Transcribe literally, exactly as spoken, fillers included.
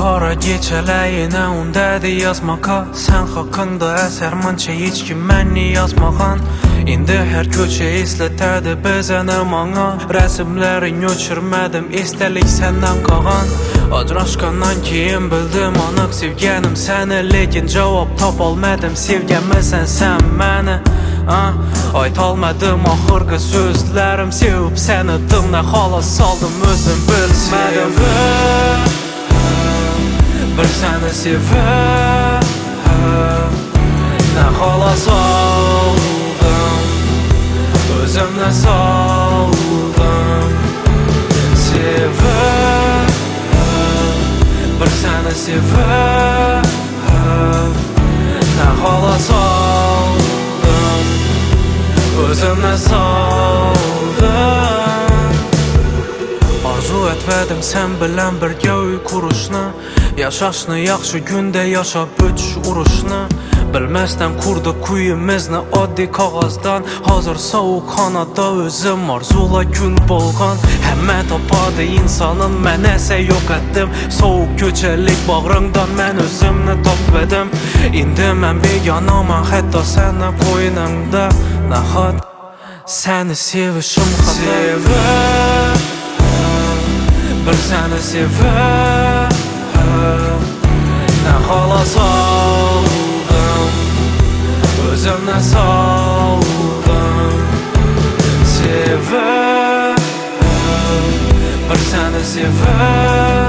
Qara gecələyinə undədi yazmaqa. Sən haqqında əsər mənçə heç kim mənni yazmağan. İndi hər köçə izlətədi bezənə mana. Rəsimlərin öçürmədim, istəlik səndən qağan. Acraşqandan keyin bildim anıq sevgənim səni. Lekin cavab tapalmadım sevgəməsən sən məni. Ah, aytalmadım axırqı sözlərim. Sevib səni dımna xala saldım özüm bilmədim. Bir səni sevib nə xala saldım, özümlə saldım. Sevib bir səni sevib nə xala saldım, özümlə saldım. Arzu etmədim sən bilən bir göy kuruşna. Yaşaşını yaxşı gündə yaşa büç uruşna. Bilməzdən kurdu kuyimizni addi kağızdan. Hazır soğuk xanada özüm arzula gün bolğan. Həmmə tapadı insanın mən əsə yox etdim. Soğuk köçəlik bağrından mən özümni tapmadım. İndi mən beganamam hətta sənə qoynumda. Nəhad səni sevişim xata. Sevib bir səni sevib nə xala saldım, özümlə saldım. Sevib bir səni sevib